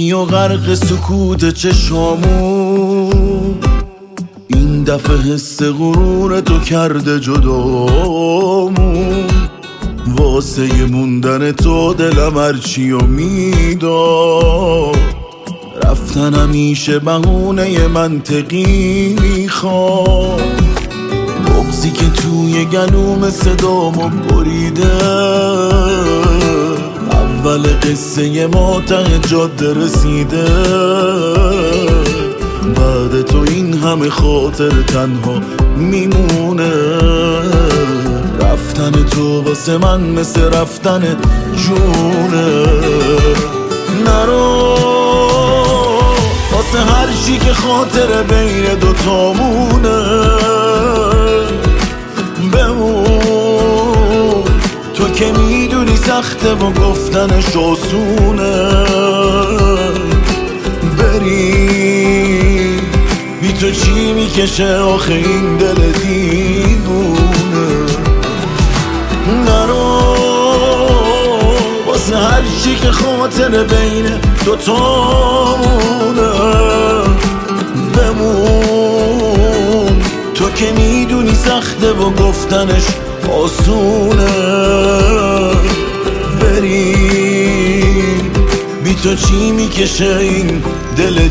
شدی و غرق سکوت چشامون، این دفعه حس غرور تو کرده جدامون. واسه موندن تو دلم هرچی و میداد، رفتن همیشه بهونه منطقی میخواد. بغضی که توی گلوم صدامو بریده، اول قصه ما ته جاده رسیده. بعد تو این همه خاطر تنها میمونه. رفتن تو واسه من مثل رفتن جونه. نرو واسه هر چی که خاطر بین دوتامونه. بمون تو که میدونی سخته و گفتنش آسونه. بری بی تو چی میکشه آخه این دل دیوونه. نرو واسه هر چی که خاطر بین دوتامونه. بمون تو که میدونی سخته و گفتنش آسونه. بری بی تو چی میکشه این دل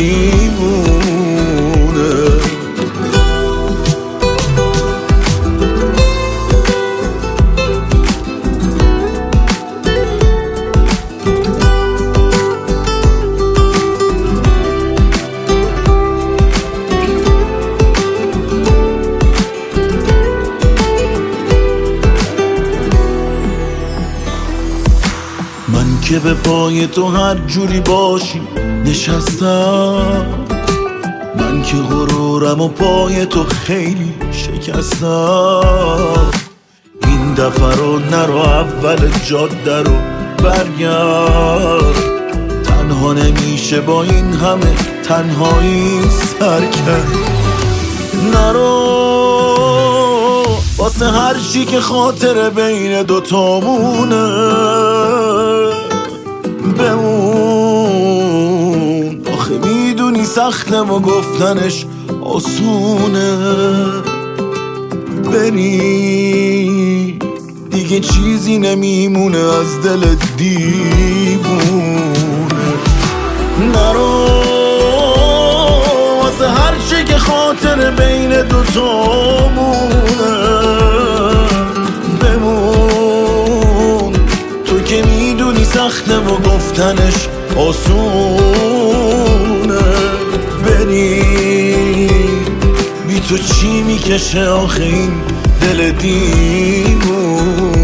دیوونه. من که به پای تو هر جوری باشی نشستم، من که غرورم و پای تو خیلی شکستم. این دفعه رو نرو اول جاده رو برگرد، تنها نمیشه با این همه تنهایی سر کرد. نرو واسه هر چی که خاطر بین دوتامونه. بمون آخه میدونی سخته و گفتنش آسونه. بری دیگه چیزی نمیمونه از دل دیوونه. نرو واسه هر چی که خاطر بین دوتامونه. بمون تو که میدونی سخته و گفتنش آسونه. بری بی تو چی میکشه آخه این دل دیوونه.